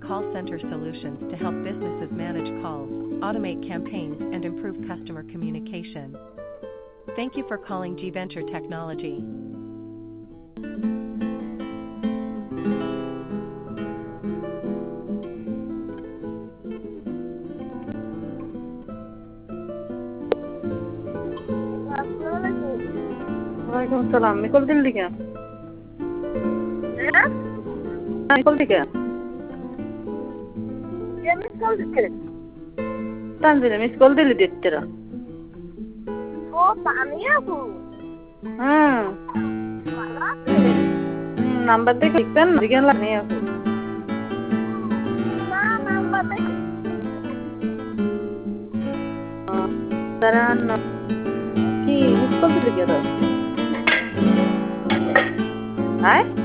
call center solutions to help businesses manage calls, automate campaigns, and improve customer communication. Thank you for calling G Venture Technology. ওয়ালাইকুম সালাম। Mickle Delhi কে? Mickle দিকে? তানজিলে miss call দিলি দিতেরা। ও পানি আপু। Number দেখে লিখতেন দিকে লাগনি আপু। না নাম্বার দেখে। দাঁড়ান কি মিস কল দিলি কে? হাই